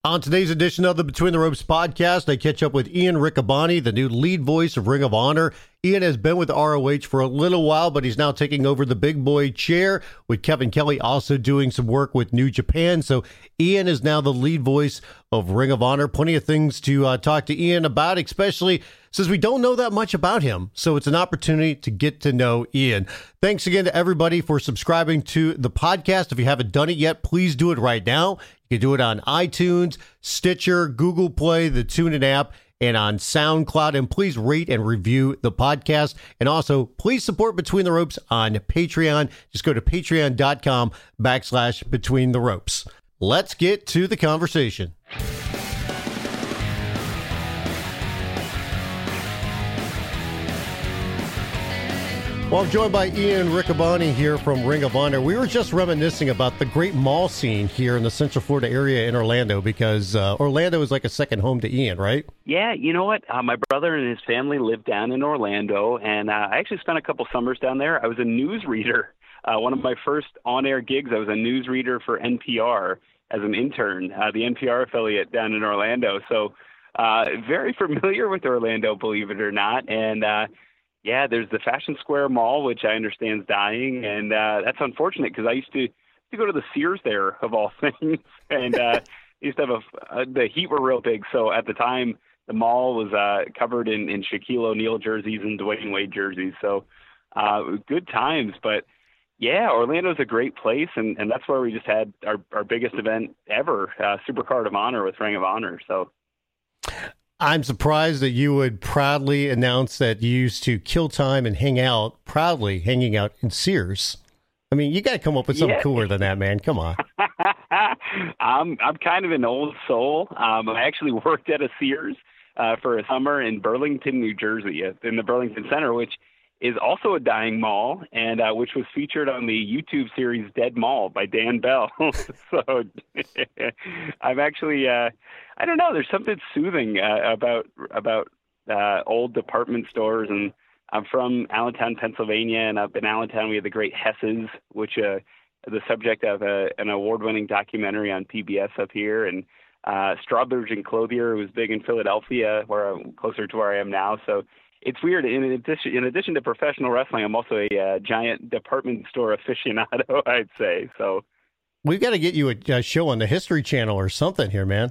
On today's edition of the Between the Ropes podcast, I catch up with Ian Riccaboni, the new lead voice of Ring of Honor. Ian has been with ROH for a little while, but he's now taking over the big boy chair, with Kevin Kelly also doing some work with New Japan. So Ian is now the lead voice of Ring of Honor. Plenty of things to talk to Ian about, especially since we don't know that much about him. So it's an opportunity to get to know Ian. Thanks again to everybody for subscribing to the podcast. If you haven't done it yet, please do it right now. You can do it on iTunes, Stitcher, Google Play, the TuneIn app, and on SoundCloud. And please rate and review the podcast. And also, please support Between the Ropes on Patreon. Just go to patreon.com/Between the Ropes. Let's get to the conversation. Well, I'm joined by Ian Riccaboni here from Ring of Honor. We were just reminiscing about the great mall scene here in the Central Florida area in Orlando, because Orlando is like a second home to Ian, right? Yeah, you know what? My brother and his family live down in Orlando, and I actually spent a couple summers down there. I was a newsreader. One of my first on-air gigs, I was a newsreader for NPR as an intern, the NPR affiliate down in Orlando. So very familiar with Orlando, believe it or not. And yeah, there's the Fashion Square Mall, which I understand is dying, and that's unfortunate because I used to go to the Sears there, of all things, and used to have the Heat were real big, so at the time the mall was covered in Shaquille O'Neal jerseys and Dwayne Wade jerseys, so good times. But yeah, Orlando's a great place, and that's where we just had our biggest event ever, Supercard of Honor with Ring of Honor. So. I'm surprised that you would proudly announce that you used to kill time and hanging out in Sears. I mean, you got to come up with something cooler than that, man. Come on. I'm kind of an old soul. I actually worked at a Sears for a summer in Burlington, New Jersey, in the Burlington Center, which is also a dying mall, and which was featured on the YouTube series Dead Mall by Dan Bell. So I'm actually, I don't know, there's something soothing about old department stores. And I'm from Allentown, Pennsylvania, and up in Allentown we have the great Hesses, which the subject of an award-winning documentary on PBS up here. And Strawbridge and Clothier was big in Philadelphia, where I'm closer to where I am now. So it's weird. In addition to professional wrestling, I'm also a giant department store aficionado, I'd say. So we've got to get you a show on the History Channel or something here, man.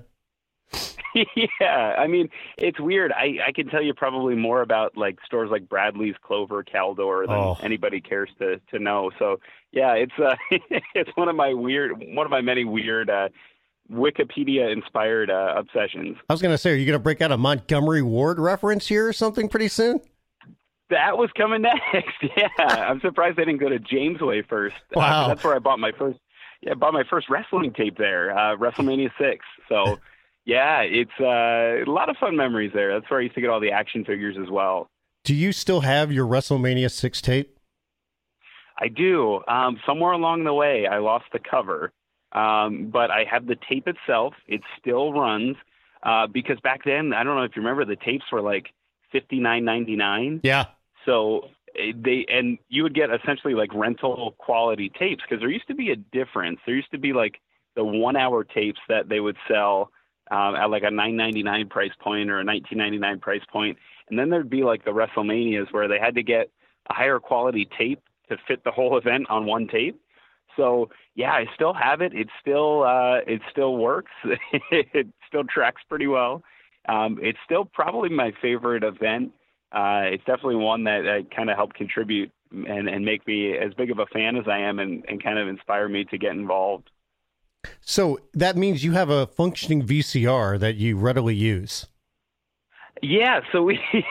Yeah, I mean, it's weird. I can tell you probably more about like stores like Bradley's, Clover, Caldor than anybody cares to know. So yeah, it's it's one of my many weird Wikipedia-inspired obsessions. I was going to say, are you going to break out a Montgomery Ward reference here or something pretty soon? That was coming next. Yeah, I'm surprised they didn't go to Jamesway first. Wow, that's where I bought my first wrestling tape there, WrestleMania 6. So yeah, it's a lot of fun memories there. That's where I used to get all the action figures as well. Do you still have your WrestleMania 6 tape? I do. Somewhere along the way, I lost the cover. But I have the tape itself. It still runs because back then, I don't know if you remember, the tapes were like $59.99. Yeah. So you would get essentially like rental quality tapes, because there used to be a difference. There used to be like the 1 hour tapes that they would sell at like a $9.99 price point or a $19.99 price point. And then there'd be like the WrestleManias where they had to get a higher quality tape to fit the whole event on one tape. So yeah, I still have it. It still works. It still tracks pretty well. It's still probably my favorite event. It's definitely one that kind of helped contribute and make me as big of a fan as I am, and kind of inspire me to get involved. So that means you have a functioning VCR that you readily use. Yeah, so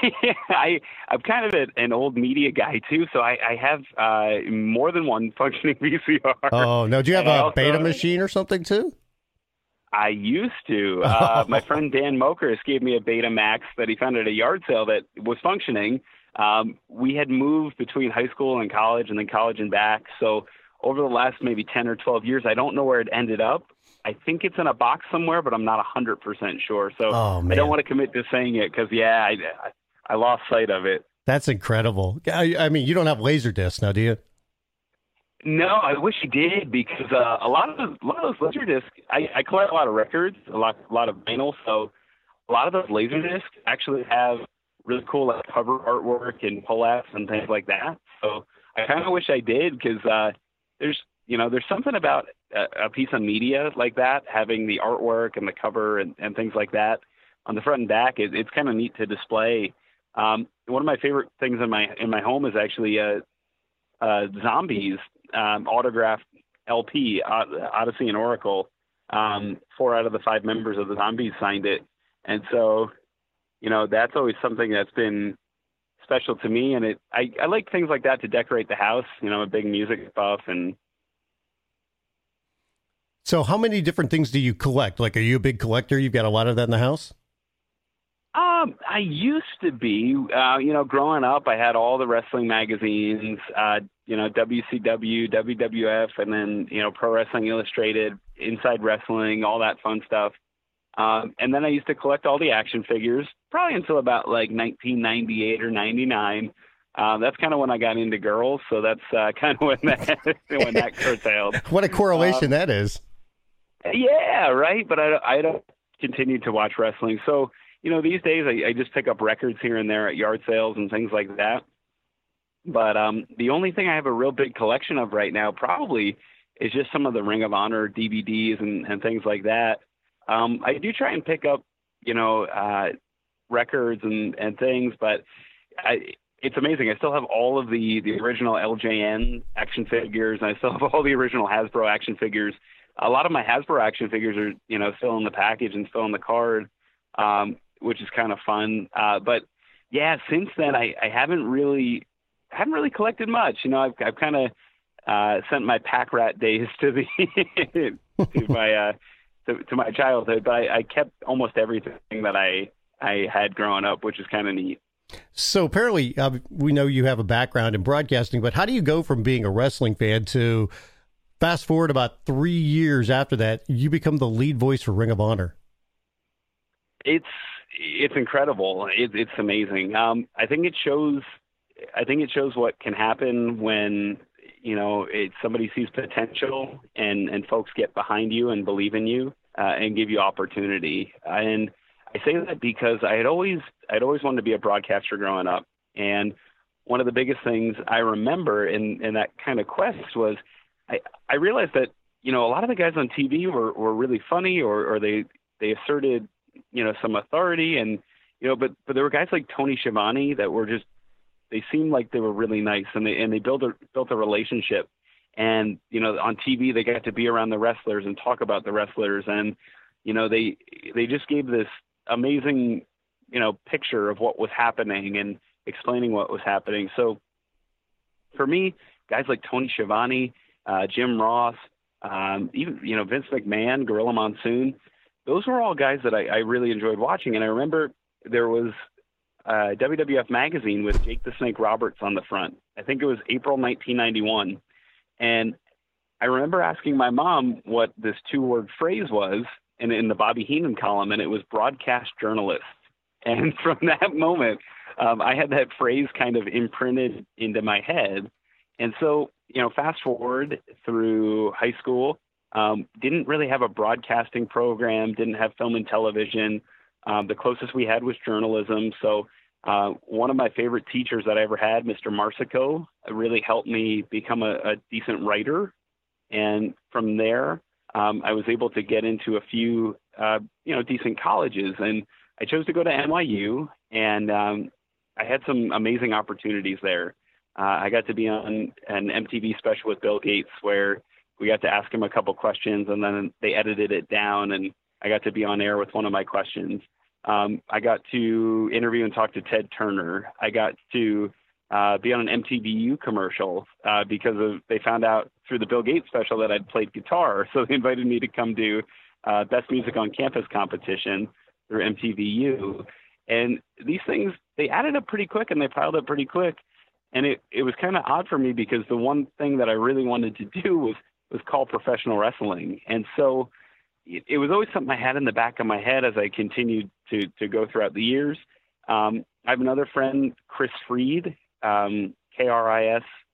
I'm kind of an old media guy too, so I have more than one functioning VCR. Oh, no, do you have a beta machine or something too? I used to. My friend Dan Mokers gave me a Betamax that he found at a yard sale that was functioning. We had moved between high school and college, and then college and back, so over the last maybe 10 or 12 years, I don't know where it ended up. I think it's in a box somewhere, but I'm not 100% sure. So I don't want to commit to saying it because, yeah, I lost sight of it. That's incredible. I mean, you don't have Laserdisc now, do you? No, I wish he did because a lot of those laser discs. I collect a lot of records, a lot of vinyl, so a lot of those laser discs actually have really cool like cover artwork and pull-ups and things like that. So I kind of wish I did because there's something about a piece of media like that having the artwork and the cover and things like that on the front and back. It's kind of neat to display. One of my favorite things in my home is actually Zombies autographed LP, Odyssey and Oracle. 4 out of the 5 members of the Zombies signed it. And so, that's always something that's been special to me. And I like things like that to decorate the house. I'm a big music buff. And So how many different things do you collect? Like, are you a big collector? You've got a lot of that in the house? I used to be, growing up, I had all the wrestling magazines, WCW, WWF, and then, Pro Wrestling Illustrated, Inside Wrestling, all that fun stuff. And then I used to collect all the action figures, probably until about like 1998 or 99. That's kind of when I got into girls. So that's kind of when that curtailed. What a correlation that is. Yeah, right. But I don't continue to watch wrestling. So, these days I just pick up records here and there at yard sales and things like that. But the only thing I have a real big collection of right now probably is just some of the Ring of Honor DVDs and things like that. I do try and pick up, records and things, but it's amazing. I still have all of the original LJN action figures, and I still have all the original Hasbro action figures. A lot of my Hasbro action figures are, still in the package and still in the card, which is kind of fun. But yeah, since then I haven't really collected much. I've kind of sent my pack rat days to the to my childhood, but I kept almost everything that I had growing up, which is kind of neat. So apparently, we know you have a background in broadcasting, but how do you go from being a wrestling fan to fast forward about 3 years after that, you become the lead voice for Ring of Honor? It's incredible. It's amazing. I think it shows what can happen when somebody sees potential and folks get behind you and believe in you and give you opportunity. And I say that because I'd always wanted to be a broadcaster growing up. And one of the biggest things I remember in that kind of quest was I realized that, a lot of the guys on TV were really funny or they asserted, some authority and, but there were guys like Tony Schiavone that were just, they seemed like they were really nice and they built a relationship. And, on TV, they got to be around the wrestlers and talk about the wrestlers. And, they just gave this amazing, picture of what was happening and explaining what was happening. So for me, guys like Tony Schiavone, Jim Ross, even, Vince McMahon, Gorilla Monsoon, those were all guys that I really enjoyed watching. And I remember there was WWF magazine with Jake the Snake Roberts on the front. I think it was April 1991. And I remember asking my mom what this 2-word phrase was in the Bobby Heenan column, and it was broadcast journalist. And from that moment, I had that phrase kind of imprinted into my head. And so, fast forward through high school, didn't really have a broadcasting program, didn't have film and television. The closest we had was journalism. So one of my favorite teachers that I ever had, Mr. Marsico, really helped me become a decent writer. And from there, I was able to get into a few, decent colleges. And I chose to go to NYU, and I had some amazing opportunities there. I got to be on an MTV special with Bill Gates where we got to ask him a couple questions, and then they edited it down, and I got to be on air with one of my questions. I got to interview and talk to Ted Turner. I got to be on an MTVU commercial because they found out through the Bill Gates special that I'd played guitar. So they invited me to come do Best Music on Campus competition through MTVU. And these things, they added up pretty quick and they piled up pretty quick. And it was kind of odd for me because the one thing that I really wanted to do was call professional wrestling. And so it was always something I had in the back of my head as I continued to go throughout the years. I have another friend, Chris Freed, Kris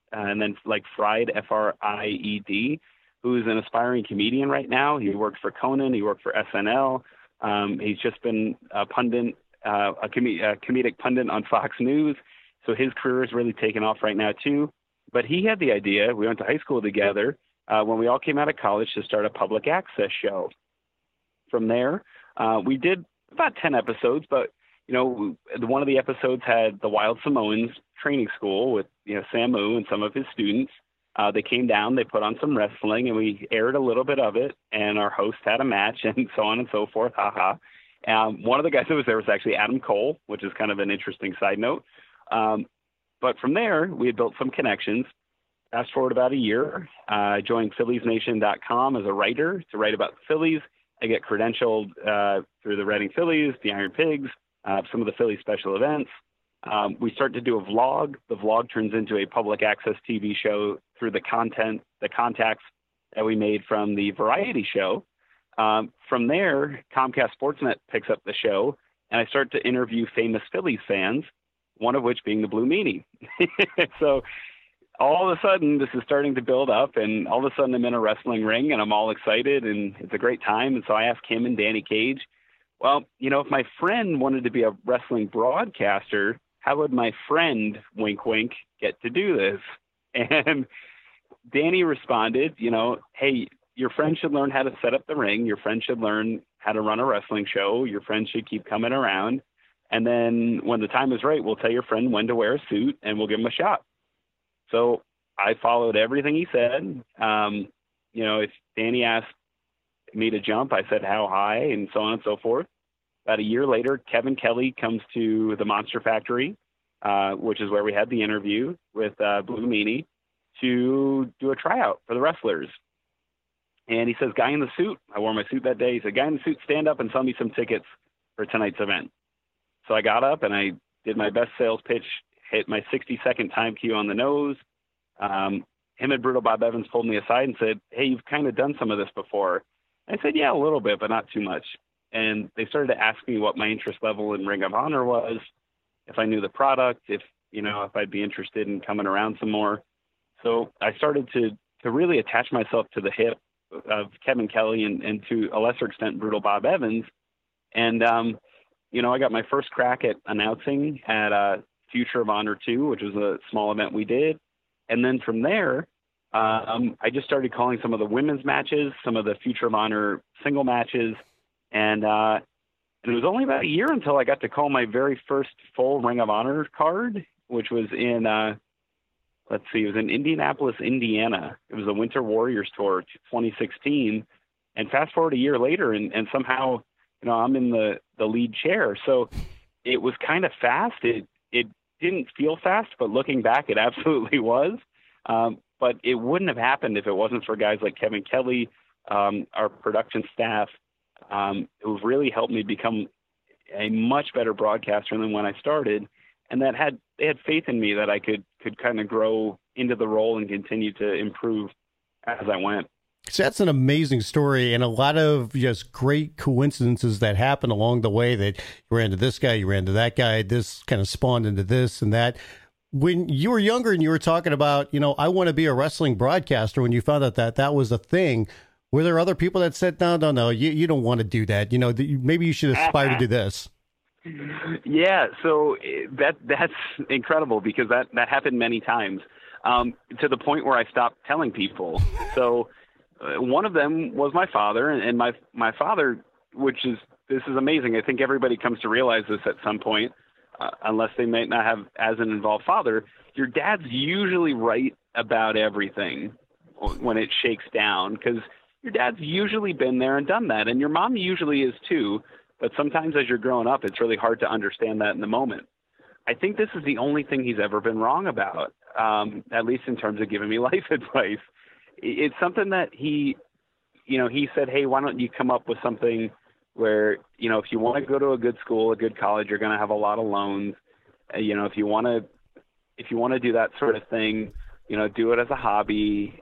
and then like Fried, Fried, who's an aspiring comedian right now. He worked for Conan. He worked for SNL. He's just been a pundit, a comedic pundit on Fox News. So his career is really taken off right now too. But he had the idea. We went to high school together when we all came out of college to start a public access show. From there, we did about 10 episodes, but one of the episodes had the Wild Samoans training school with Samu and some of his students. They came down, they put on some wrestling, and we aired a little bit of it, and our host had a match, and so on and so forth. One of the guys that was there was actually Adam Cole, which is kind of an interesting side note. But from there, we had built some connections. Fast forward about a year, I joined PhilliesNation.com as a writer to write about the Phillies. I get credentialed through the Reading Phillies, the Iron Pigs, some of the Phillies special events. We start to do a vlog. The vlog turns into a public access TV show through the contacts that we made from the variety show. From there, Comcast Sportsnet picks up the show, and I start to interview famous Phillies fans, one of which being the Blue Meanie. So all of a sudden, this is starting to build up, and all of a sudden I'm in a wrestling ring, and I'm all excited, and it's a great time. And so I asked him and Danny Cage, well, if my friend wanted to be a wrestling broadcaster, how would my friend, wink, wink, get to do this? And Danny responded, hey, your friend should learn how to set up the ring. Your friend should learn how to run a wrestling show. Your friend should keep coming around. And then when the time is right, we'll tell your friend when to wear a suit, and we'll give him a shot. So I followed everything he said. If Danny asked me to jump, I said how high, and so on and so forth. About a year later, Kevin Kelly comes to the Monster Factory, which is where we had the interview with Blue Meanie, to do a tryout for the wrestlers. And he says, guy in the suit, I wore my suit that day. He said, guy in the suit, stand up and sell me some tickets for tonight's event. So I got up and I did my best sales pitch, hit my 60-second time cue on the nose. Him and Brutal Bob Evans pulled me aside and said, hey, you've kind of done some of this before. I said, yeah, a little bit, but not too much. And they started to ask me what my interest level in Ring of Honor was, if I knew the product, if I'd be interested in coming around some more. So I started to really attach myself to the hip of Kevin Kelly and to a lesser extent, Brutal Bob Evans. And, I got my first crack at announcing at Future of Honor 2, which was a small event we did. And then from there, I just started calling some of the women's matches, some of the Future of Honor single matches. And it was only about a year until I got to call my very first full Ring of Honor card, which was in, it was in Indianapolis, Indiana. It was the Winter Warriors Tour 2016. And fast forward a year later, and somehow, I'm in the lead chair. So it was kind of fast. It didn't feel fast, but looking back, it absolutely was. But it wouldn't have happened if it wasn't for guys like Kevin Kelly, our production staff, who've really helped me become a much better broadcaster than when I started. And they had faith in me that I could kind of grow into the role and continue to improve as I went. So that's an amazing story, and a lot of just great coincidences that happen along the way, that you ran into this guy, you ran into that guy, this kind of spawned into this and that. When you were younger and you were talking about, I want to be a wrestling broadcaster, when you found out that was a thing, were there other people that said, no, you don't want to do that? Maybe you should aspire to do this. Yeah, so that's incredible, because that happened many times, to the point where I stopped telling people. So one of them was my father, and my father, this is amazing. I think everybody comes to realize this at some point, unless they might not have as an involved father. Your dad's usually right about everything when it shakes down, because your dad's usually been there and done that, and your mom usually is too. But sometimes as you're growing up, it's really hard to understand that in the moment. I think this is the only thing he's ever been wrong about, at least in terms of giving me life advice. It's something that he said, hey, why don't you come up with something where, if you want to go to a good school, a good college, you're going to have a lot of loans. If you want to do that sort of thing, do it as a hobby,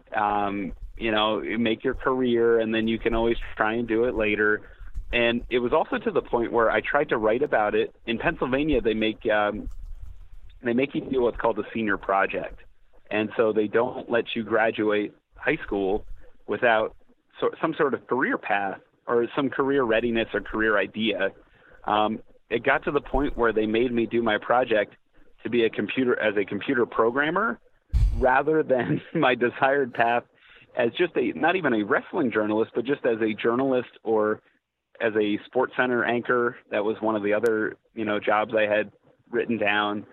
make your career, and then you can always try and do it later. And it was also to the point where I tried to write about it. In Pennsylvania, they make you do what's called a senior project. And so they don't let you graduate high school without some sort of career path or some career readiness or career idea. It got to the point where they made me do my project to be a computer programmer rather than my desired path as just not even a wrestling journalist, but just as a journalist or as a Sports Center anchor. That was one of the other, jobs I had written down,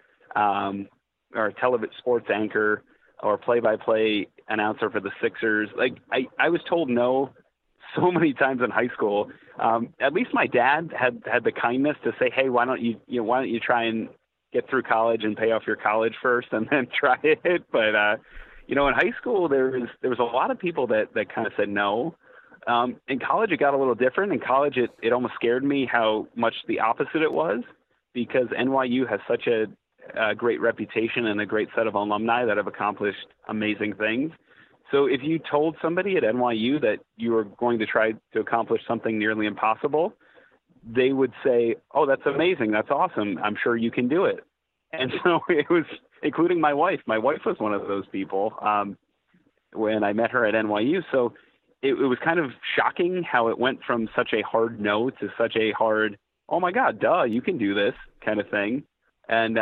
or a television sports anchor or play-by-play announcer for the Sixers. Like I was told no so many times in high school. At least my dad had the kindness to say, hey, why don't you try and get through college and pay off your college first and then try it. But, in high school, there was a lot of people that kind of said no. In college, it got a little different. In college, it almost scared me how much the opposite it was, because NYU has such a great reputation and a great set of alumni that have accomplished amazing things. So if you told somebody at NYU that you were going to try to accomplish something nearly impossible, they would say, oh, that's amazing. That's awesome. I'm sure you can do it. And so it was, including my wife. My wife was one of those people when I met her at NYU. So it was kind of shocking how it went from such a hard no to such a hard, oh my God, duh, you can do this kind of thing. And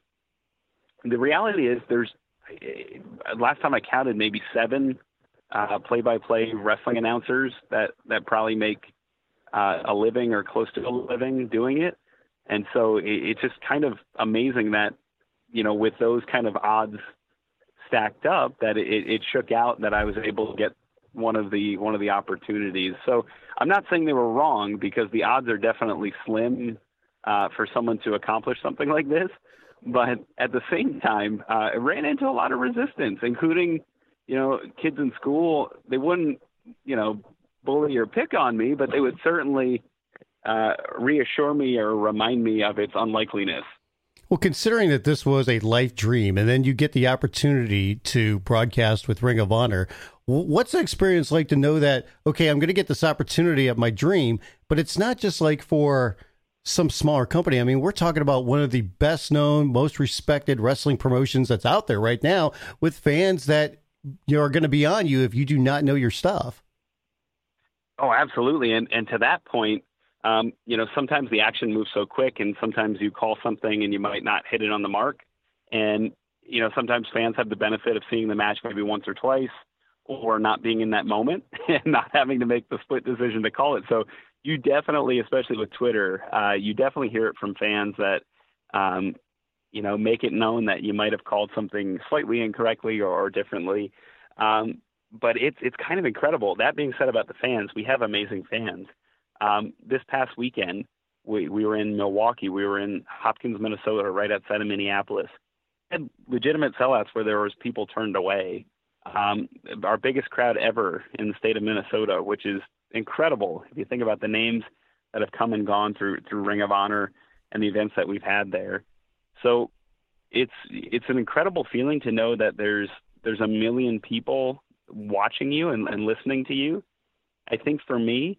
the reality is last time I counted, maybe 7 play-by-play wrestling announcers that probably make a living or close to a living doing it. And so it's just kind of amazing that, with those kind of odds stacked up, that it shook out that I was able to get one of the opportunities. So I'm not saying they were wrong, because the odds are definitely slim for someone to accomplish something like this. But at the same time, it ran into a lot of resistance, including, kids in school. They wouldn't, bully or pick on me, but they would certainly reassure me or remind me of its unlikeliness. Well, considering that this was a life dream, and then you get the opportunity to broadcast with Ring of Honor, what's the experience like to know that, okay, I'm going to get this opportunity of my dream, but it's not just like for some smaller company. I mean, we're talking about one of the best known, most respected wrestling promotions that's out there right now, with fans that are going to be on you if you do not know your stuff. Oh, absolutely. And to that point, sometimes the action moves so quick, and sometimes you call something and you might not hit it on the mark. And, sometimes fans have the benefit of seeing the match maybe once or twice, or not being in that moment and not having to make the split decision to call it. So you definitely, especially with Twitter, you definitely hear it from fans that, make it known that you might have called something slightly incorrectly or differently. But it's kind of incredible. That being said about the fans, we have amazing fans. This past weekend, we were in Milwaukee. We were in Hopkins, Minnesota, right outside of Minneapolis. And legitimate sellouts where there was people turned away. Our biggest crowd ever in the state of Minnesota, which is incredible if you think about the names that have come and gone through Ring of Honor and the events that we've had there. So it's an incredible feeling to know that there's a million people watching you and listening to you. I think for me,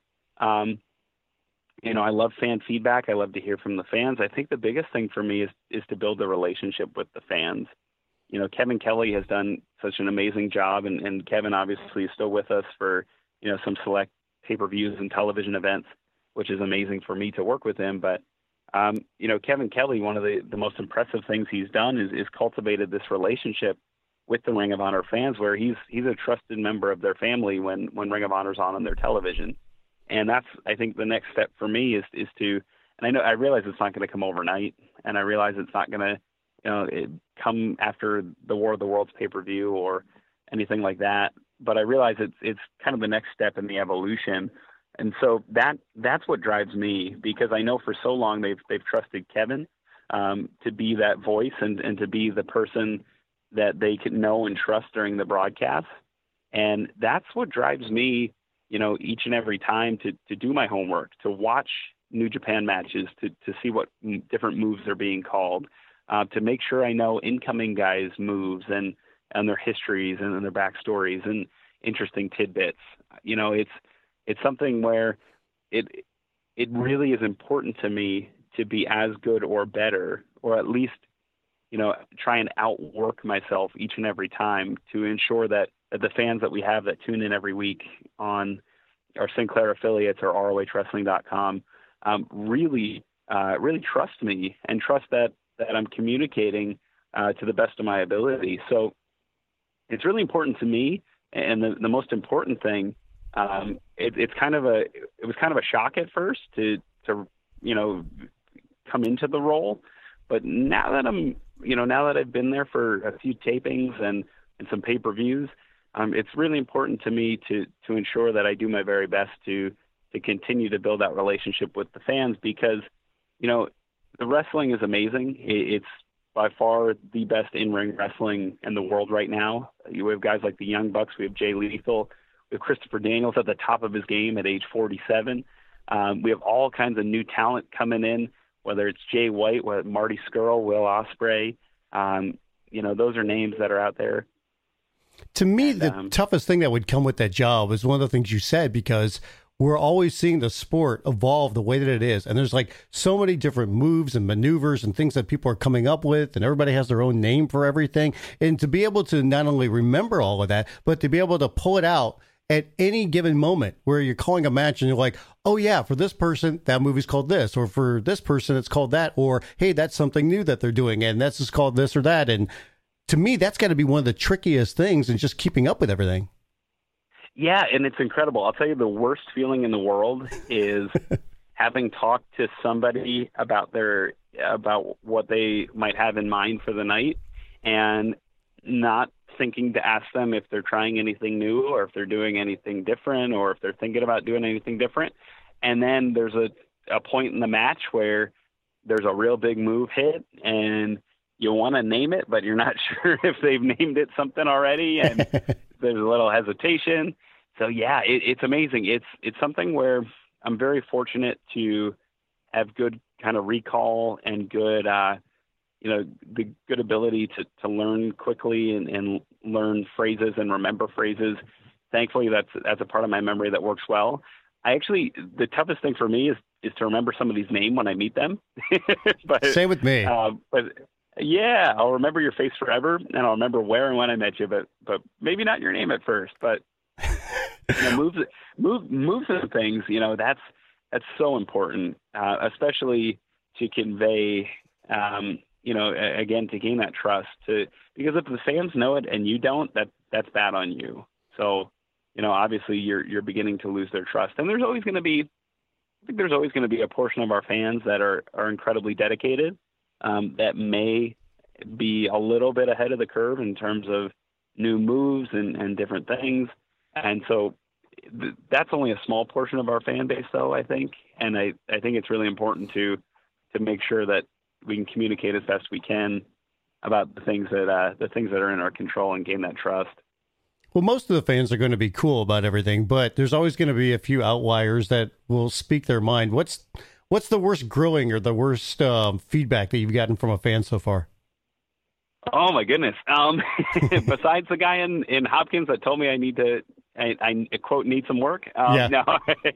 I love fan feedback. I love to hear from the fans. I think the biggest thing for me is to build a relationship with the fans. Kevin Kelly has done such an amazing job, and Kevin obviously is still with us for, some select pay-per-views and television events, which is amazing for me to work with him. But, Kevin Kelly, one of the most impressive things he's done is cultivated this relationship with the Ring of Honor fans, where he's a trusted member of their family when Ring of Honor's on their television. And that's, I think, the next step for me is to, and I realize it's not going to come overnight, and I realize it's not going to, come after the War of the Worlds pay-per-view or anything like that. But I realize it's kind of the next step in the evolution. And so that's what drives me, because I know for so long they've trusted Kevin to be that voice and to be the person that they can know and trust during the broadcast. And that's what drives me, each and every time to do my homework, to watch New Japan matches, to see what different moves are being called, to make sure I know incoming guys' moves and their histories and their backstories and interesting tidbits. It's something where it really is important to me to be as good or better, or at least try and outwork myself each and every time to ensure that the fans that we have that tune in every week on our Sinclair affiliates or ROHWrestling.com really trust me and trust that I'm communicating to the best of my ability. So it's really important to me. And the most important thing, it was kind of a shock at first to come into the role, but now that I've been there for a few tapings and some pay-per-views, it's really important to me to ensure that I do my very best to continue to build that relationship with the fans, because the wrestling is amazing. It's by far the best in-ring wrestling in the world right now. We have guys like the Young Bucks. We have Jay Lethal. We have Christopher Daniels at the top of his game at age 47. We have all kinds of new talent coming in, whether it's Jay White, Marty Scurll, Will Ospreay. Those are names that are out there. To me, the toughest thing that would come with that job is one of the things you said, because we're always seeing the sport evolve the way that it is. And there's like so many different moves and maneuvers and things that people are coming up with, and everybody has their own name for everything. And to be able to not only remember all of that, but to be able to pull it out at any given moment where you're calling a match and you're like, oh yeah, for this person, that movie's called this, or for this person, it's called that, or hey, that's something new that they're doing, and that's just called this or that. And to me, that's got to be one of the trickiest things in just keeping up with everything. Yeah, and it's incredible. I'll tell you, the worst feeling in the world is having talked to somebody about what they might have in mind for the night and not thinking to ask them if they're trying anything new or if they're doing anything different or if they're thinking about doing anything different. And then there's a point in the match where there's a real big move hit and you want to name it, but you're not sure if they've named it something already, and there's a little hesitation. So yeah, it's amazing. It's something where I'm very fortunate to have good kind of recall and good, the good ability to learn quickly and learn phrases and remember phrases. Thankfully, that's a part of my memory that works well. The toughest thing for me is to remember somebody's name when I meet them. Same with me. But yeah, I'll remember your face forever, and I'll remember where and when I met you, but maybe not your name at first. But moves and things, that's so important, especially to convey, again, to gain that trust. Because if the fans know it and you don't, that's bad on you. So, obviously you're beginning to lose their trust, and there's always going to be a portion of our fans that are incredibly dedicated. That may be a little bit ahead of the curve in terms of new moves and different things. And so that's only a small portion of our fan base, though, I think. And I think it's really important to make sure that we can communicate as best we can about the things that are in our control and gain that trust. Well, most of the fans are going to be cool about everything, but there's always going to be a few outliers that will speak their mind. What's the worst grilling or the worst feedback that you've gotten from a fan so far? Oh my goodness! Besides the guy in Hopkins that told me I quote need some work. Yeah. No,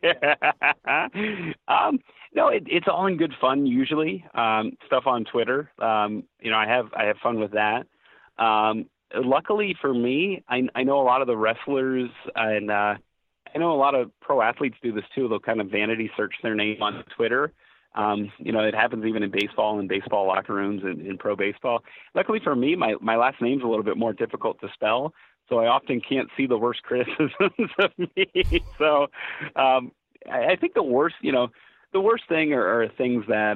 no, it's all in good fun usually. Stuff on Twitter. I have fun with that. Luckily for me, I know a lot of the wrestlers and I know a lot of pro athletes do this too. They'll kind of vanity search their name on Twitter. It happens even in baseball and baseball locker rooms and in pro baseball. Luckily for me, my last name's a little bit more difficult to spell, so I often can't see the worst criticisms of me. So I think the worst thing are things that,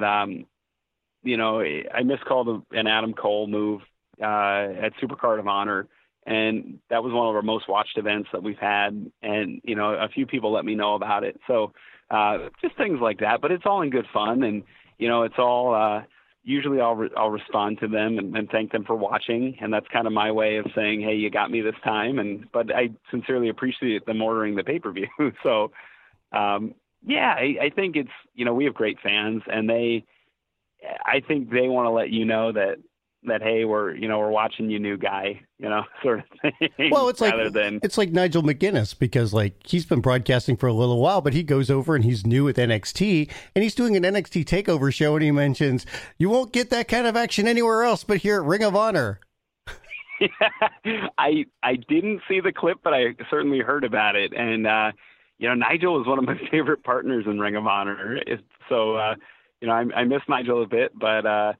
I miscalled an Adam Cole move at Supercard of Honor. And that was one of our most watched events that we've had. And, a few people let me know about it. So just things like that. But it's all in good fun. And, it's all usually I'll respond to them and thank them for watching. And that's kind of my way of saying, hey, you got me this time. But I sincerely appreciate them ordering the pay-per-view. So, I think it's, we have great fans. And I think they want to let you know that that, hey, we're watching you, new guy, sort of thing. Well, it's like Nigel McGuinness, because like he's been broadcasting for a little while, but he goes over and he's new with NXT, and he's doing an NXT takeover show, and he mentions you won't get that kind of action anywhere else but here at Ring of Honor. Yeah, I didn't see the clip, but I certainly heard about it, and Nigel is one of my favorite partners in Ring of Honor, so I miss Nigel a bit, but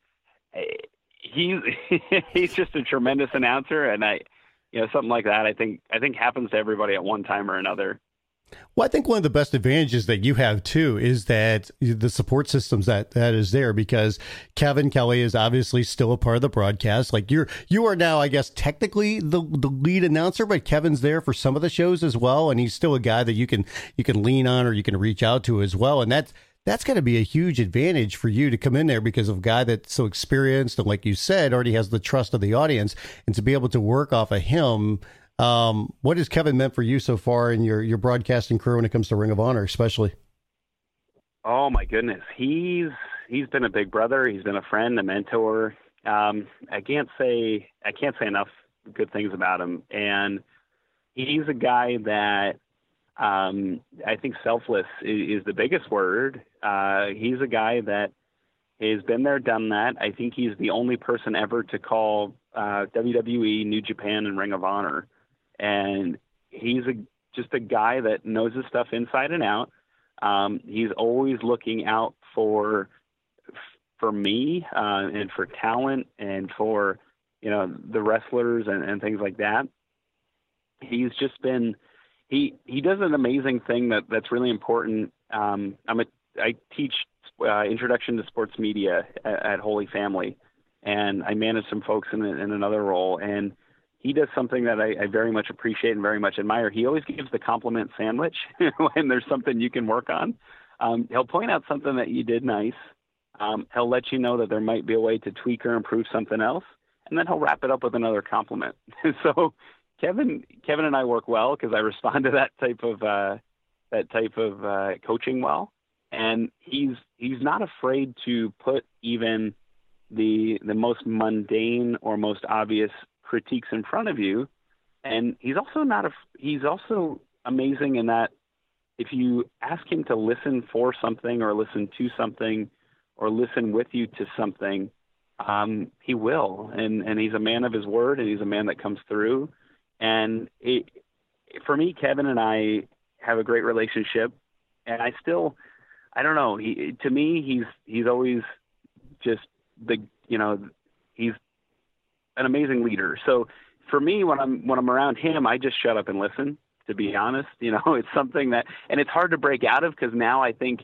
he's just a tremendous announcer, and something like that I think happens to everybody at one time or another. Well, I think one of the best advantages that you have too is that the support systems that is there, because Kevin Kelly is obviously still a part of the broadcast. Like you are now, I guess, technically the lead announcer, but Kevin's there for some of the shows as well, and he's still a guy that you can lean on or you can reach out to as well, and that's got to be a huge advantage for you to come in there because of a guy that's so experienced and, like you said, already has the trust of the audience, and to be able to work off of him. What has Kevin meant for you so far in your broadcasting career when it comes to Ring of Honor, especially? Oh my goodness. He's been a big brother. He's been a friend, a mentor. I can't say enough good things about him. And he's a guy that, I think selfless is the biggest word. He's a guy that has been there, done that. I think he's the only person ever to call WWE, New Japan, and Ring of Honor. And he's just a guy that knows his stuff inside and out. He's always looking out for me and for talent and for the wrestlers and things like that. He's just been he does an amazing thing that's really important. I teach introduction to sports media at Holy Family, and I manage some folks in another role, and he does something that I very much appreciate and very much admire. He always gives the compliment sandwich when there's something you can work on. He'll point out something that you did nice. He'll let you know that there might be a way to tweak or improve something else, and then he'll wrap it up with another compliment. So Kevin and I work well because I respond to that type of coaching well, and he's not afraid to put even the most mundane or most obvious critiques in front of you. And he's also amazing in that if you ask him to listen for something or listen to something or listen with you to something, he will. And he's a man of his word, and he's a man that comes through. And for me, Kevin and I have a great relationship, and I don't know. To me, he's always just he's an amazing leader. So for me, when I'm around him, I just shut up and listen, to be honest. It's something that, and it's hard to break out of, because now I think,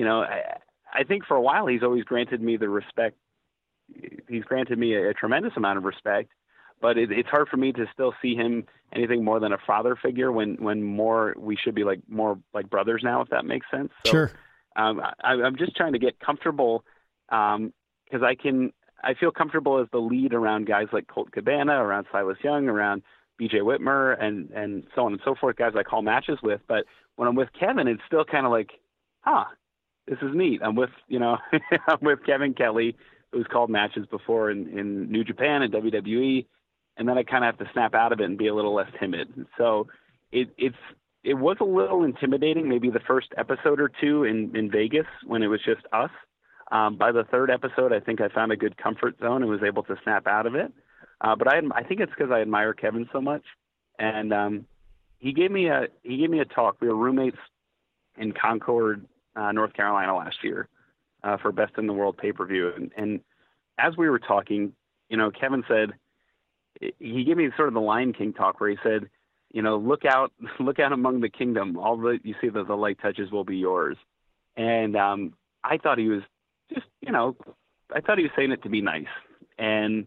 I think for a while he's always granted me the respect. He's granted me a tremendous amount of respect, but it's hard for me to still see him anything more than a father figure when more we should be more like brothers now, if that makes sense. So, sure. I'm just trying to get comfortable, because I feel comfortable as the lead around guys like Colt Cabana, around Silas Young, around BJ Whitmer, and so on and so forth, guys I call matches with. But when I'm with Kevin, it's still kind of like, this is neat. I'm with, I'm with Kevin Kelly, who's called matches before in New Japan and WWE. And then I kind of have to snap out of it and be a little less timid. So it was a little intimidating, maybe the first episode or two in Vegas when it was just us. By the third episode, I think I found a good comfort zone and was able to snap out of it. But I think it's because I admire Kevin so much. And he gave me a talk. We were roommates in Concord, North Carolina last year for Best in the World pay-per-view. And as we were talking, Kevin said, he gave me sort of the Lion King talk where he said, look out among the kingdom. All that you see that the light touches will be yours. And I thought he was just, I thought he was saying it to be nice. And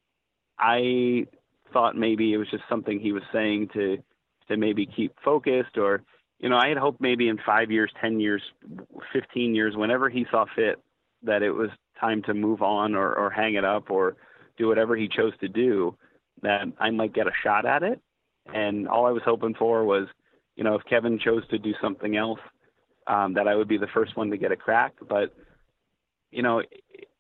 I thought maybe it was just something he was saying to maybe keep focused, or, I had hoped maybe in 5 years, 10 years, 15 years, whenever he saw fit, that it was time to move on or hang it up or do whatever he chose to do, that I might get a shot at it. And all I was hoping for was, if Kevin chose to do something else, that I would be the first one to get a crack. But,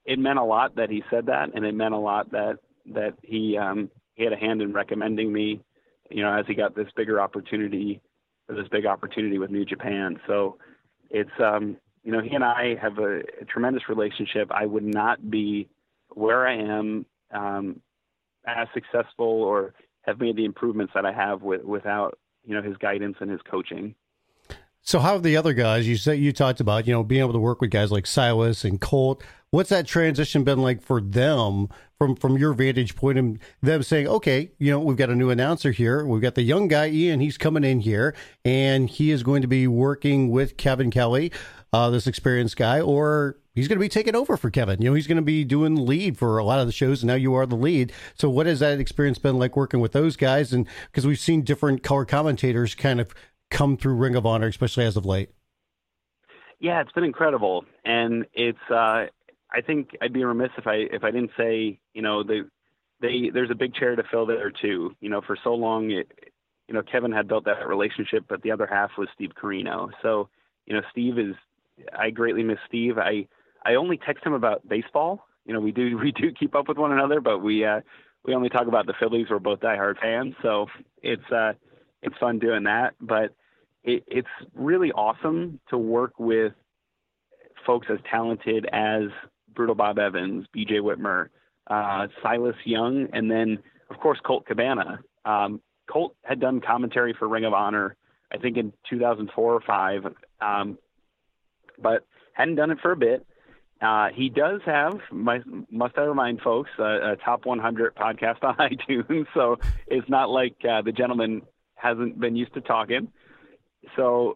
it meant a lot that he said that, and it meant a lot that he had a hand in recommending me, as he got this big opportunity with New Japan. So it's he and I have a tremendous relationship. I would not be where I am as successful or have made the improvements that I have without his guidance and his coaching. So how have the other guys, you talked about, being able to work with guys like Silas and Colt. What's that transition been like for them from your vantage point, and them saying, okay, we've got a new announcer here. We've got the young guy, Ian, he's coming in here and he is going to be working with Kevin Kelly, this experienced guy, or he's going to be taking over for Kevin. He's going to be doing the lead for a lot of the shows, and now you are the lead. So what has that experience been like working with those guys? And because we've seen different color commentators kind of come through Ring of Honor, especially as of late. Yeah, it's been incredible, and it's. I think I'd be remiss if I didn't say there's a big chair to fill there too. For so long, Kevin had built that relationship, but the other half was Steve Corino. So Steve is. I greatly miss Steve. I only text him about baseball. We do keep up with one another, but we only talk about the Phillies. We're both diehard fans, so it's fun doing that. But it's really awesome to work with folks as talented as Brutal Bob Evans, BJ Whitmer, Silas Young, and then, of course, Colt Cabana. Colt had done commentary for Ring of Honor, I think, in 2004 or 2005, but hadn't done it for a bit. He does have, must I remind folks, a top 100 podcast on iTunes, so it's not like the gentleman hasn't been used to talking. So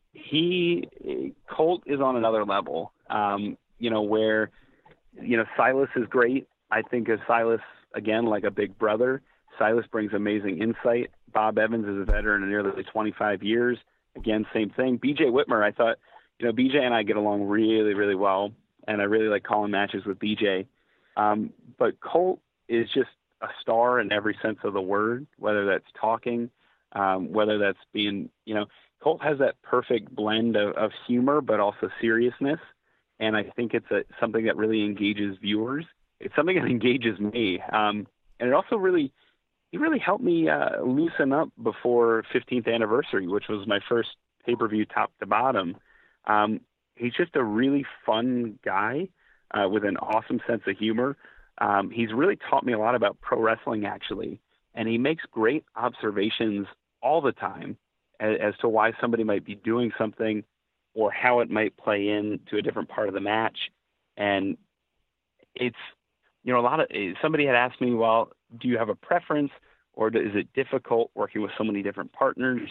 Colt is on another level, where, Silas is great. I think of Silas, again, like a big brother. Silas brings amazing insight. Bob Evans is a veteran of nearly 25 years. Again, same thing. BJ Whitmer, I thought, BJ and I get along really, really well, and I really like calling matches with BJ. But Colt is just a star in every sense of the word, whether that's talking, whether that's being, Colt has that perfect blend of humor, but also seriousness. And I think it's something that really engages viewers. It's something that engages me. And it also really helped me loosen up before 15th anniversary, which was my first pay-per-view top to bottom. He's just a really fun guy with an awesome sense of humor. He's really taught me a lot about pro wrestling, actually. And he makes great observations all the time as to why somebody might be doing something or how it might play into a different part of the match. And it's, somebody had asked me, well, do you have a preference, or is it difficult working with so many different partners?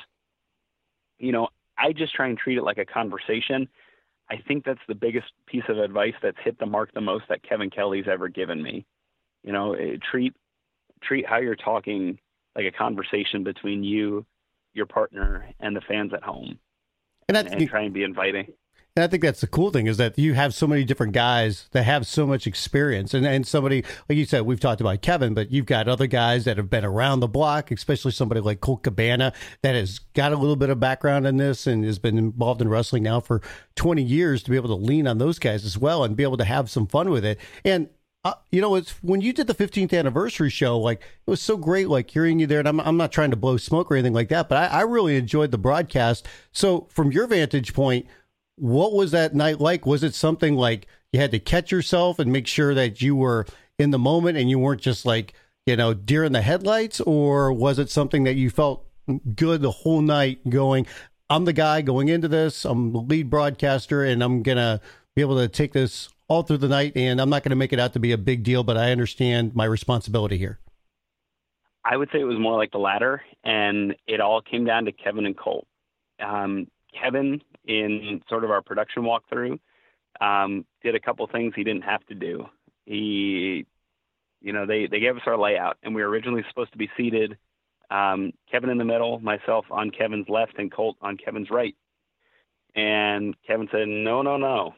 I just try and treat it like a conversation. I think that's the biggest piece of advice that's hit the mark the most that Kevin Kelly's ever given me. Treat how you're talking like a conversation between you, your partner, and the fans at home, and try and be inviting. And I think that's the cool thing, is that you have so many different guys that have so much experience. And somebody, like you said, we've talked about Kevin, but you've got other guys that have been around the block, especially somebody like Colt Cabana that has got a little bit of background in this and has been involved in wrestling now for 20 years, to be able to lean on those guys as well and be able to have some fun with it. And it's when you did the 15th anniversary show, like, it was so great, like, hearing you there. And I'm not trying to blow smoke or anything like that, but I really enjoyed the broadcast. So from your vantage point, what was that night like? Was it something like you had to catch yourself and make sure that you were in the moment and you weren't just like, deer in the headlights? Or was it something that you felt good the whole night going, I'm the guy going into this, I'm the lead broadcaster, and I'm going to be able to take this all through the night, and I'm not going to make it out to be a big deal, but I understand my responsibility here? I would say it was more like the latter, and it all came down to Kevin and Colt. Kevin, in sort of our production walkthrough, did a couple things he didn't have to do. They gave us our layout, and we were originally supposed to be seated, Kevin in the middle, myself on Kevin's left, and Colt on Kevin's right. And Kevin said, no.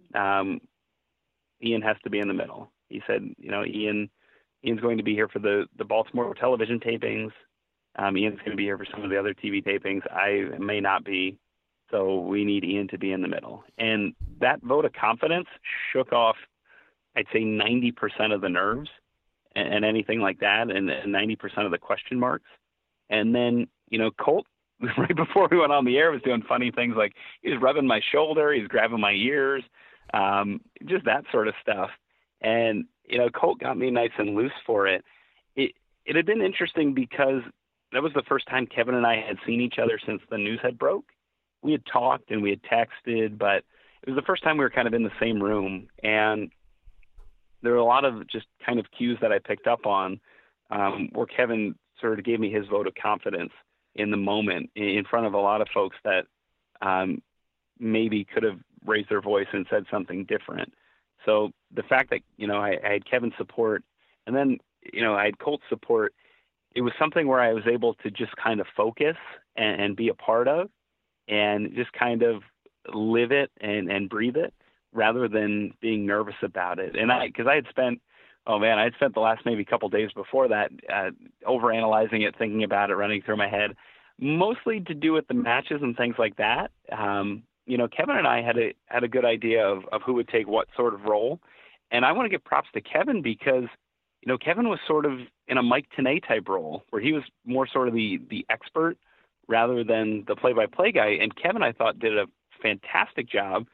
Ian has to be in the middle. He said, Ian's going to be here for the Baltimore television tapings. Ian's going to be here for some of the other TV tapings. I may not be. So we need Ian to be in the middle. And that vote of confidence shook off I'd say 90% of the nerves and anything like that, and 90% of the question marks. And then, Colt, right before we went on the air, was doing funny things like he was rubbing my shoulder, he was grabbing my ears, just that sort of stuff. And, Colt got me nice and loose for it. It had been interesting because that was the first time Kevin and I had seen each other since the news had broke. We had talked and we had texted, but it was the first time we were kind of in the same room. And there were a lot of just kind of cues that I picked up on where Kevin sort of gave me his vote of confidence in the moment in front of a lot of folks that maybe could have raised their voice and said something different. So the fact that, I had Kevin's support and then, I had Colt's support, it was something where I was able to just kind of focus and be a part of and just kind of live it and breathe it rather than being nervous about it. And because I had spent the last maybe couple days before that overanalyzing it, thinking about it, running through my head, mostly to do with the matches and things like that. Kevin and I had a good idea of who would take what sort of role. And I want to give props to Kevin because, Kevin was sort of in a Mike Tenay type role where he was more sort of the expert rather than the play-by-play guy. And Kevin, I thought, did a fantastic job,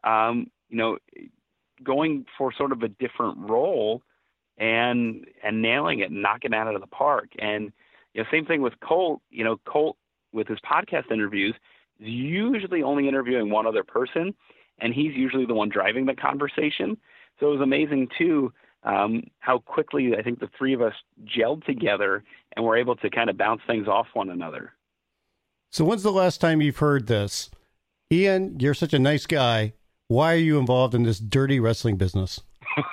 going for sort of a different role and nailing it and knocking it out of the park. And, same thing with Colt. Colt with his podcast interviews is usually only interviewing one other person, and he's usually the one driving the conversation. So it was amazing too, how quickly I think the three of us gelled together and were able to kind of bounce things off one another. So when's the last time you've heard this? Ian, you're such a nice guy. Why are you involved in this dirty wrestling business?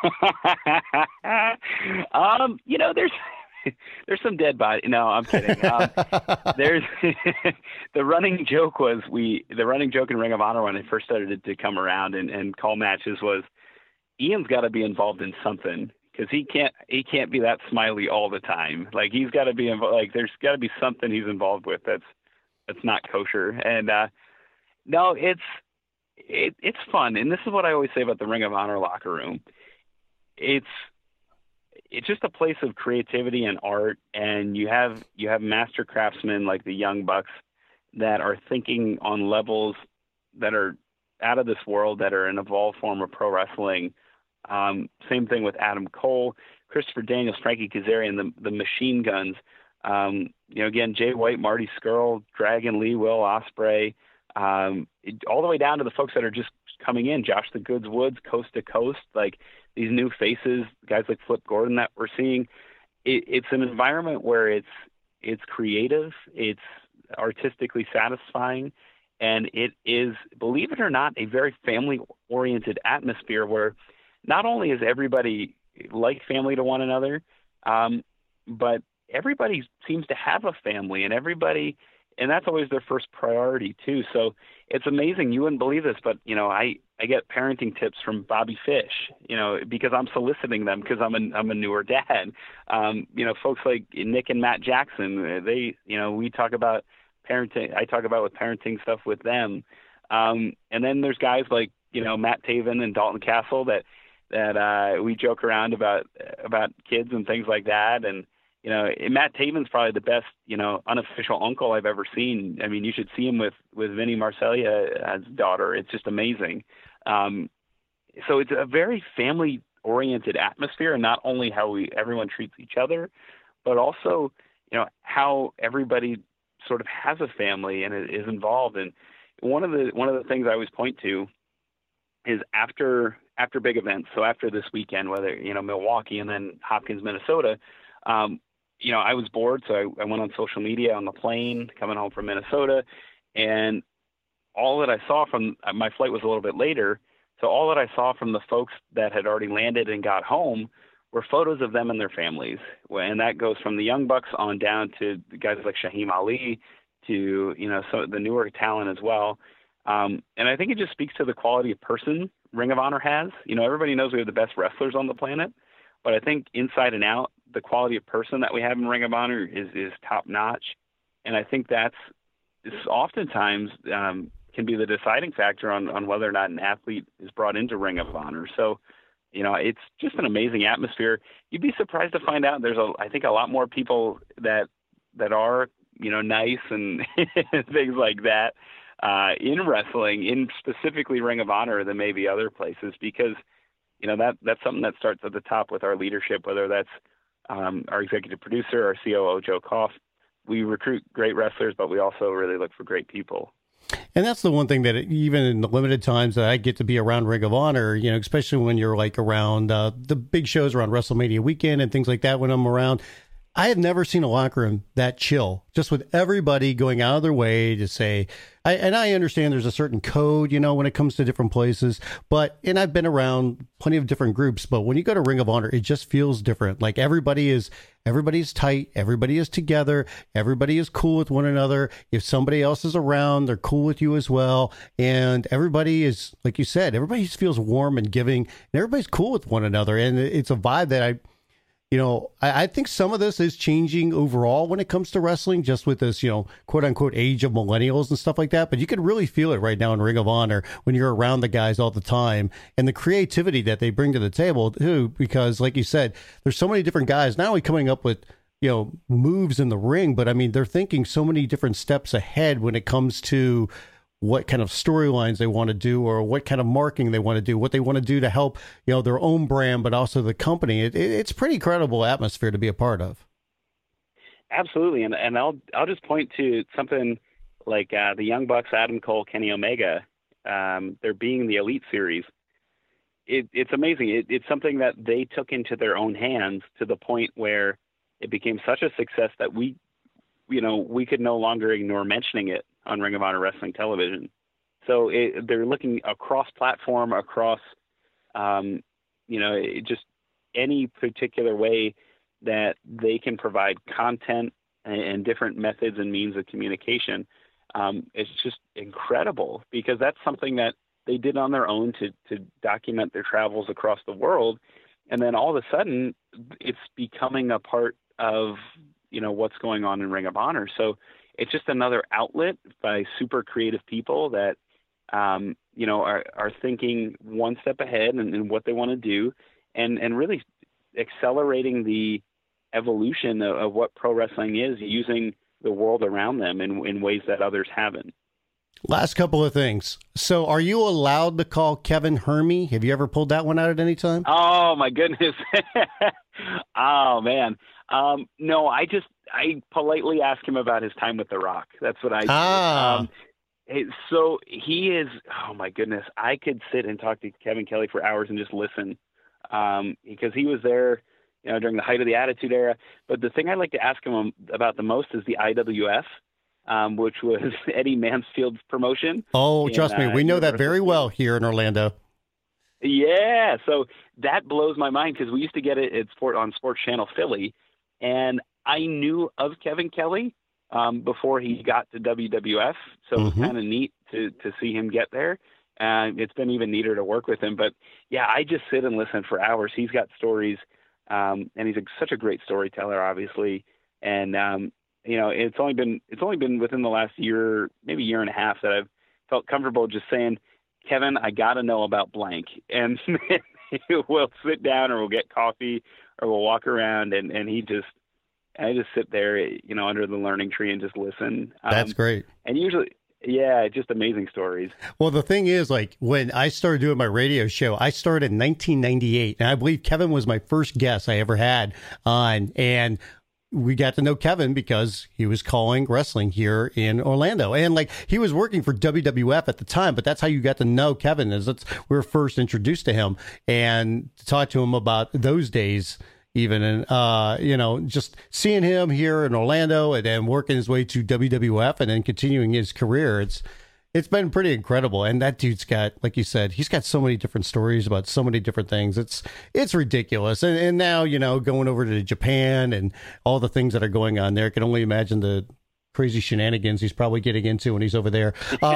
There's some dead body. No, I'm kidding. There's the running joke in Ring of Honor when I first started to come around and call matches was Ian's got to be involved in something because he can't be that smiley all the time. Like he's got to be involved. Like there's got to be something he's involved with that's not kosher. And no, it's fun. And this is what I always say about the Ring of Honor locker room. It's just a place of creativity and art, and you have master craftsmen like the Young Bucks that are thinking on levels that are out of this world, that are an evolved form of pro wrestling. Same thing with Adam Cole, Christopher Daniels, Frankie Kazarian, the Machine Guns. Again, Jay White, Marty Scurll, Dragon Lee, Will Ospreay, all the way down to the folks that are just coming in, Josh the Goods Woods, Coast to Coast, like these new faces, guys like Flip Gordon that we're seeing. It's an environment where it's creative, it's artistically satisfying, and it is, believe it or not, a very family-oriented atmosphere where not only is everybody like family to one another, but everybody seems to have a family, and that's always their first priority too. So it's amazing. You wouldn't believe this, but I get parenting tips from Bobby Fish, because I'm soliciting them because I'm a newer dad. Folks like Nick and Matt Jackson, we talk about parenting. I talk about parenting stuff with them. And then there's guys like, Matt Taven and Dalton Castle that we joke around about kids and things like that. And, Matt Taven's probably the best, unofficial uncle I've ever seen. I mean, you should see him with Vinny Marcellia's daughter. It's just amazing. So it's a very family-oriented atmosphere, and not only how everyone treats each other, but also, how everybody sort of has a family and is involved. And one of the things I always point to is after big events. So after this weekend, whether Milwaukee and then Hopkins, Minnesota. I was bored, so I went on social media on the plane coming home from Minnesota, and all that I saw from my flight was a little bit later. So all that I saw from the folks that had already landed and got home were photos of them and their families. And that goes from the Young Bucks on down to guys like Shaheem Ali to, some of the newer talent as well. And I think it just speaks to the quality of person Ring of Honor has. Everybody knows we have the best wrestlers on the planet, but I think inside and out, the quality of person that we have in Ring of Honor is top notch. And I think that's oftentimes can be the deciding factor on whether or not an athlete is brought into Ring of Honor. So it's just an amazing atmosphere. You'd be surprised to find out I think a lot more people that are, nice and things like that in wrestling, in specifically Ring of Honor, than maybe other places, because, that's something that starts at the top with our leadership, whether that's our executive producer, our COO, Joe Koff. We recruit great wrestlers, but we also really look for great people. And that's the one thing that even in the limited times that I get to be around Ring of Honor, especially when you're like around the big shows around WrestleMania weekend and things like that, when I'm around, I have never seen a locker room that chill, just with everybody going out of their way to say, and I understand there's a certain code, when it comes to different places, and I've been around plenty of different groups, but when you go to Ring of Honor, it just feels different. Like everybody's tight, everybody is together, everybody is cool with one another. If somebody else is around, they're cool with you as well. And everybody is, like you said, everybody just feels warm and giving, and everybody's cool with one another. And it's a vibe that I think some of this is changing overall when it comes to wrestling, just with this, quote unquote age of millennials and stuff like that. But you can really feel it right now in Ring of Honor when you're around the guys all the time, and the creativity that they bring to the table too, because like you said, there's so many different guys not only coming up with, moves in the ring, but I mean, they're thinking so many different steps ahead when it comes to what kind of storylines they want to do, or what kind of marketing they want to do, what they want to do to help, their own brand, but also the company. It's pretty incredible atmosphere to be a part of. Absolutely. And I'll just point to something like the Young Bucks, Adam Cole, Kenny Omega, they're being the Elite Series. It's amazing. It's something that they took into their own hands to the point where it became such a success that we could no longer ignore mentioning it on Ring of Honor Wrestling Television. So they're looking across platform, across, just any particular way that they can provide content and different methods and means of communication. It's just incredible, because that's something that they did on their own to document their travels across the world. And then all of a sudden it's becoming a part of, what's going on in Ring of Honor. So it's just another outlet by super creative people that, are thinking one step ahead in what they want to do, and really accelerating the evolution of what pro wrestling is, using the world around them in ways that others haven't. Last couple of things. So are you allowed to call Kevin Hermy? Have you ever pulled that one out at any time? Oh, my goodness. Oh, man. No, I politely ask him about his time with The Rock. That's what I do. So he is, oh my goodness, I could sit and talk to Kevin Kelly for hours and just listen, because he was there, during the height of the Attitude Era. But the thing I like to ask him about the most is the IWF, which was Eddie Mansfield's promotion. Oh, trust me, we know that very well here in Orlando. Yeah, so that blows my mind, because we used to get it on Sports Channel Philly, and I knew of Kevin Kelly before he got to WWF, so it was kind of neat to see him get there. It's been even neater to work with him. But yeah, I just sit and listen for hours. He's got stories, and he's such a great storyteller, obviously. And it's only been within the last year, maybe year and a half, that I've felt comfortable just saying, Kevin, I got to know about blank. And we'll sit down, or we'll get coffee, or we'll walk around, and I just sit there, under the learning tree and just listen. That's great. And usually, yeah, just amazing stories. Well, the thing is, like, when I started doing my radio show, I started in 1998, and I believe Kevin was my first guest I ever had on, and we got to know Kevin because he was calling wrestling here in Orlando, and like, he was working for WWF at the time, but that's how you got to know Kevin, we were first introduced to him, and to talk to him about those days even. And, just seeing him here in Orlando and then working his way to WWF and then continuing his career, it's been pretty incredible. And that dude's got, like you said, he's got so many different stories about so many different things. It's ridiculous. And now, going over to Japan and all the things that are going on there, I can only imagine the crazy shenanigans he's probably getting into when he's over there.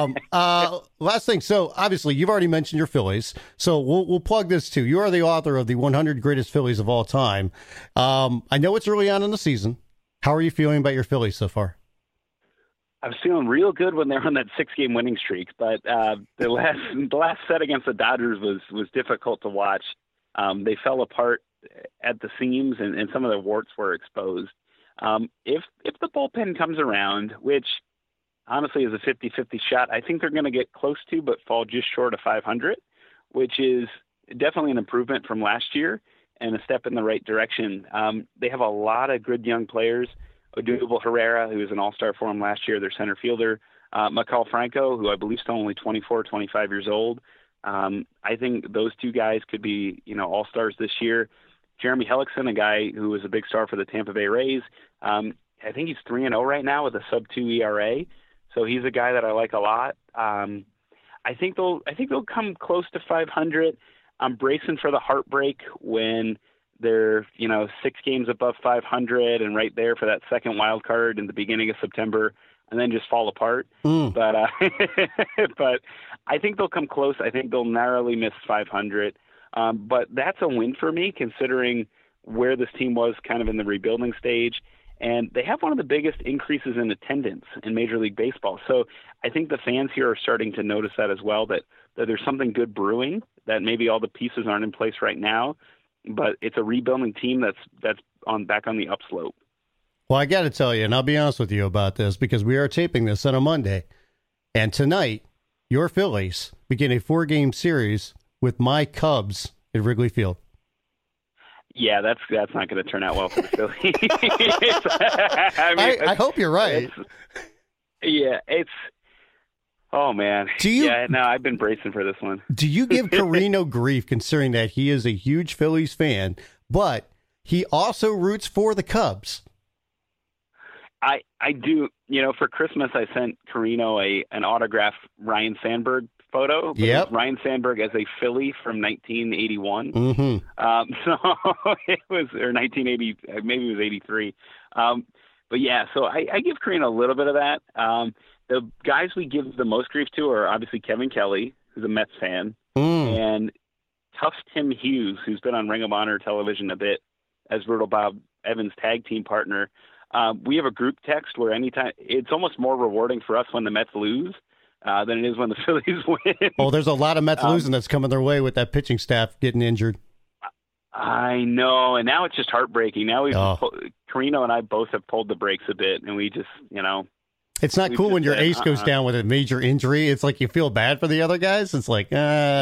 Last thing. So obviously you've already mentioned your Phillies. So we'll plug this too. You are the author of the 100 Greatest Phillies of All Time. I know it's early on in the season. How are you feeling about your Phillies so far? I was feeling real good when they were on that 6-game winning streak, but the last set against the Dodgers was difficult to watch. They fell apart at the seams, and some of the warts were exposed. If the bullpen comes around, which honestly is a 50-50 shot, I think they're going to get close to, but fall just short of 500, which is definitely an improvement from last year and a step in the right direction. They have a lot of good young players. Odubel Herrera, who was an all-star for them last year, their center fielder. Macal Franco, who I believe is still only 24, 25 years old. I think those two guys could be, all-stars this year. Jeremy Hellickson, a guy who was a big star for the Tampa Bay Rays. I think he's 3-0 right now with a sub-2 ERA. So he's a guy that I like a lot. I think they'll come close to 500. I'm bracing for the heartbreak when they're 6 games above 500 and right there for that second wild card in the beginning of September, and then just fall apart. But but I think they'll come close. I think they'll narrowly miss 500. But that's a win for me, considering where this team was kind of in the rebuilding stage. And they have one of the biggest increases in attendance in Major League Baseball. So I think the fans here are starting to notice that as well, that there's something good brewing, that maybe all the pieces aren't in place right now, but it's a rebuilding team that's back on the upslope. Well, I got to tell you, and I'll be honest with you about this, because we are taping this on a Monday, and tonight your Phillies begin a 4-game series with my Cubs at Wrigley Field. Yeah, that's not going to turn out well for the Phillies. I hope you're right. Oh man. I've been bracing for this one. Do you give Carino grief, considering that he is a huge Phillies fan, but he also roots for the Cubs? I do. For Christmas, I sent Carino an autographed Ryan Sandberg photo. Yep. Ryan Sandberg as a Philly from 1981. Mm-hmm. So it was, or 1980, maybe it was 83. But yeah, so I give Carino a little bit of that. The guys we give the most grief to are obviously Kevin Kelly, who's a Mets fan, and tough Tim Hughes, who's been on Ring of Honor television a bit as Brutal Bob Evans' tag team partner. We have a group text where anytime it's almost more rewarding for us when the Mets lose than it is when the Phillies win. Oh, there's a lot of Mets losing that's coming their way with that pitching staff getting injured. I know, and now it's just heartbreaking. Now Carino and I both have pulled the brakes a bit, and we just, It's not cool when your ace goes down with a major injury. It's like you feel bad for the other guys. It's like,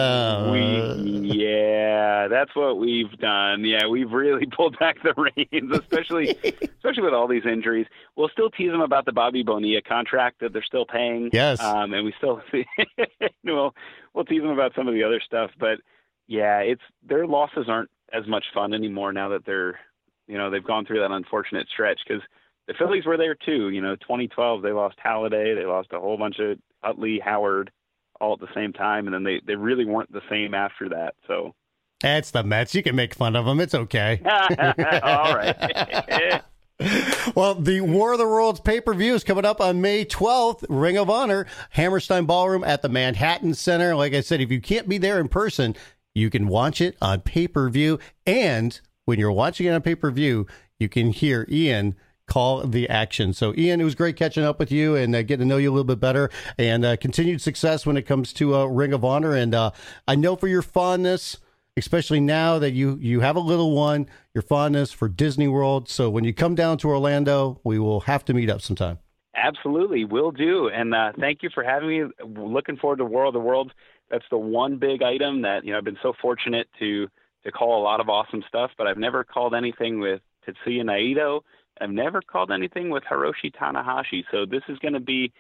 yeah, that's what we've done. Yeah, we've really pulled back the reins, especially with all these injuries. We'll still tease them about the Bobby Bonilla contract that they're still paying. Yes, and we still we'll tease them about some of the other stuff. But yeah, their losses aren't as much fun anymore now that they've gone through that unfortunate stretch, because the Phillies were there too. 2012, they lost Halladay, they lost a whole bunch of Utley, Howard, all at the same time, and then they really weren't the same after that. So that's the Mets. You can make fun of them. It's okay. All right. Well, the War of the Worlds pay-per-view is coming up on May 12th. Ring of Honor, Hammerstein Ballroom at the Manhattan Center. Like I said, if you can't be there in person, you can watch it on pay-per-view. And when you're watching it on pay-per-view, you can hear Ian call the action. So, Ian, it was great catching up with you and getting to know you a little bit better, and continued success when it comes to Ring of Honor. And I know for your fondness, especially now that you have a little one, your fondness for Disney World. So when you come down to Orlando, we will have to meet up sometime. Absolutely, will do. And thank you for having me. Looking forward to War of the Worlds. That's the one big item that, I've been so fortunate to call a lot of awesome stuff, but I've never called anything with Tetsuya Naito. I've never called anything with Hiroshi Tanahashi. So this is going to be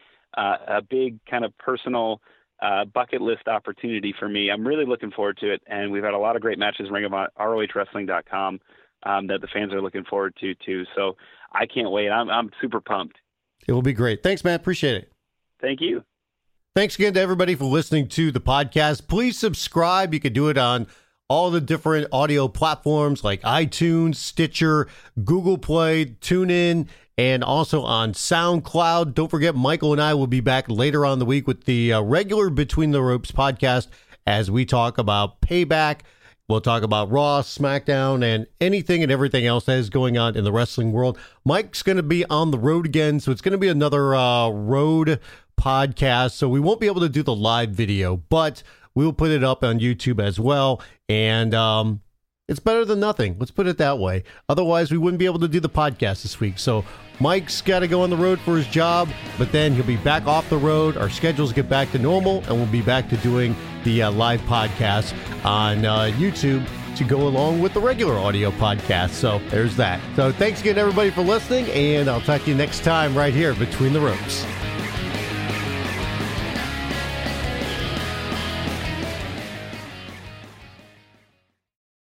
a big kind of personal bucket list opportunity for me. I'm really looking forward to it. And we've had a lot of great matches, Ring of ROHWrestling.com, that the fans are looking forward to too. So I can't wait. I'm super pumped. It will be great. Thanks, man. Appreciate it. Thank you. Thanks again to everybody for listening to the podcast. Please subscribe. You can do it on all the different audio platforms like iTunes, Stitcher, Google Play, TuneIn, and also on SoundCloud. Don't forget, Michael and I will be back later on the week with the regular Between the Ropes podcast as we talk about Payback. We'll talk about Raw, SmackDown, and anything and everything else that is going on in the wrestling world. Mike's going to be on the road again, so it's going to be another road podcast. So we won't be able to do the live video, but we'll put it up on YouTube as well. And It's better than nothing. Let's put it that way. Otherwise, we wouldn't be able to do the podcast this week. So Mike's got to go on the road for his job, but then he'll be back off the road. Our schedules get back to normal, and we'll be back to doing the live podcast on YouTube to go along with the regular audio podcast. So there's that. So thanks again, everybody, for listening, and I'll talk to you next time right here Between the Ropes.